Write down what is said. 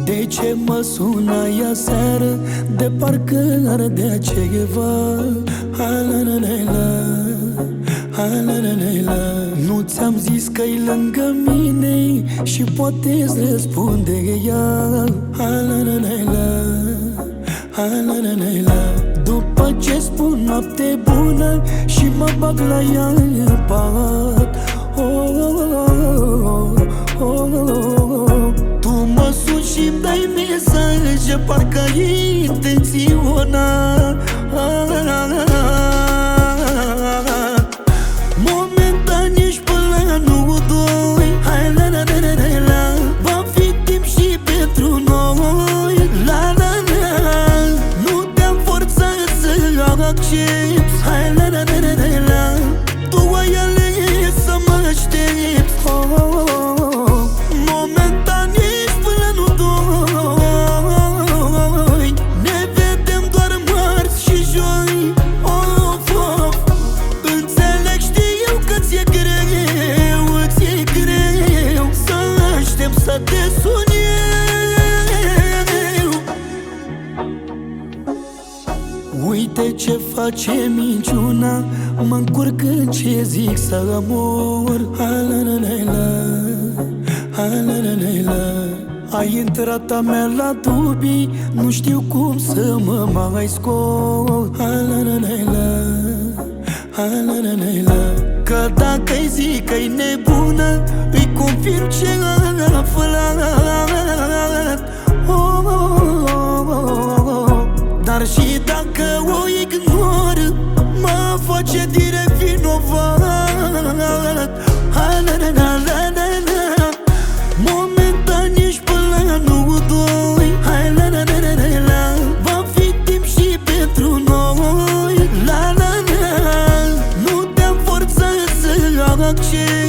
De ce mă sunai aseară? De parcă ardea ceva. Nu ți-am zis că-i lângă mine și poate-ți răspunde ea. După ce spun noapte bună și mă bag la ea în pat, tu mă suni și-mi dai mesaje, parcă-i intenționat. Momentan ești până la anul 2. Hai va fi timp și pentru noi. Nu te-am forțat să accepti. Hai tu ai ales să mă aștepți. Momentan ești până la anul 2. Ne vedem doar marți și joi. Înțeleg, știu că ți-e greu, ți-e greu să aștept să te sun eu. Uite ce face minciuna, mă încurc în ce zic să mor. Ai intrat a mea la dubii, nu știu cum să mă mai scot. Că dacă-i zic că-i nebună, îi confirm ce am aflat. Dar și dacă o ignor, mă face direct vinovat. Momentan ești până la anul 2. Va fi timp și pentru noi. Nu te-am forțat să accept.